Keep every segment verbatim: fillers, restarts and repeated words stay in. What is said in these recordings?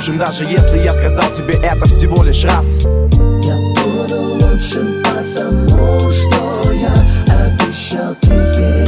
лучшим, даже если я сказал тебе это всего лишь раз. Я буду лучшим, потому что я обещал тебе.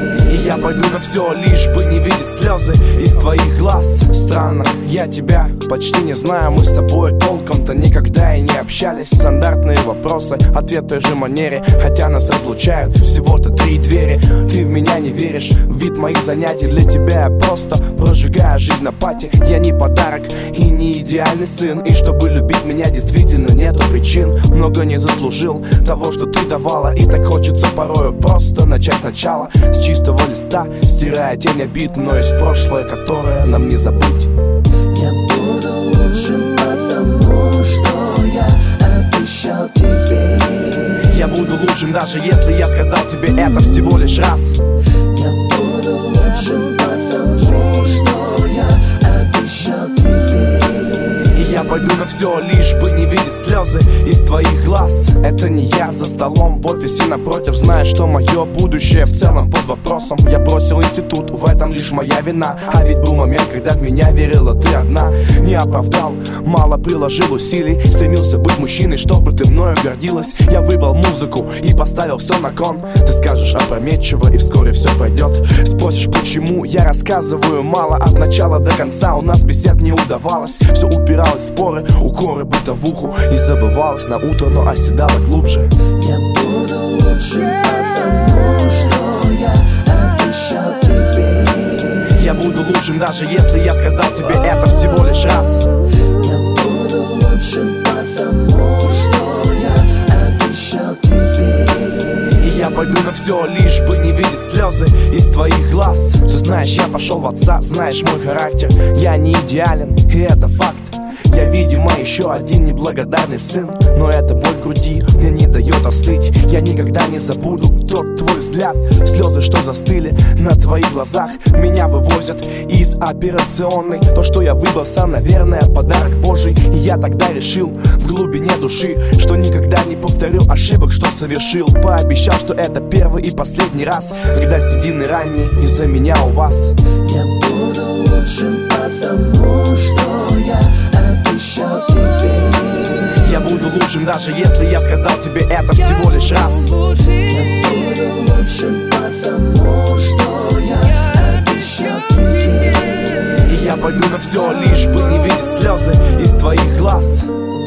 И я пойду на все, лишь бы не видеть слезы из твоих глаз. Странно, я тебя почти не знаю. Мы с тобой толком-то никогда и не общались. Стандартные вопросы, ответ в той же манере, хотя нас разлучают всего-то три двери. Ты в меня не веришь, вид моих занятий. Для тебя я просто прожигаю жизнь на пати. Я не подарок и не идеальный сын. И чтобы любить меня действительно нету причин. Много не заслужил того, что ты давала. И так хочется порою просто начать сначала, с чистого листа, стирая тень обид. Но есть прошлое, которое нам не забыть. Я буду лучшим, потому что я обещал тебе. Я буду лучшим, даже если я сказал тебе это всего лишь раз. Я буду лучшим, потому что я обещал тебе. И я пойду на все, лишь бы не видеть слезы из твоих глаз. Это не я за столом в офисе напротив. Знаешь, что мое будущее в целом под вопросом. Я бросил институт, в этом лишь моя вина. А ведь был момент, когда в меня верила ты одна. Не оправдал, мало приложил усилий. Стремился быть мужчиной, чтобы ты мною гордилась. Я выбрал музыку и поставил все на кон. Ты скажешь опрометчиво, и вскоре все пройдет. Спросишь, почему я рассказываю мало. От начала до конца у нас бесед не удавалось. Все упиралось в споры, укоры, бытовуху. И забывалось на утро, но оседало глубже. Я буду лучшим, потому что я обещал тебе. Я буду лучшим, даже если я сказал тебе это всего лишь раз. Я буду лучшим, потому что я обещал тебе. И я пойду на все, лишь бы не видеть слезы из твоих глаз. Ты знаешь, я пошел в отца, знаешь мой характер. Я не идеален, и это факт. Я, видимо, еще один неблагодарный сын. Но эта боль в груди мне не дает остыть. Я никогда не забуду тот твой взгляд. Слезы, что застыли на твоих глазах, меня вывозят из операционной. То, что я выбрался, наверное, подарок Божий. И я тогда решил в глубине души, что никогда не повторю ошибок, что совершил. Пообещал, что это первый и последний раз, когда седины ранние из-за меня у вас. Я буду лучшим, потому что я обещал тебе. Я буду лучшим, даже если я сказал тебе это всего лишь раз. Я буду лучшим, потому что я обещал тебе. И я пойду на все, лишь бы не видеть слезы из твоих глаз.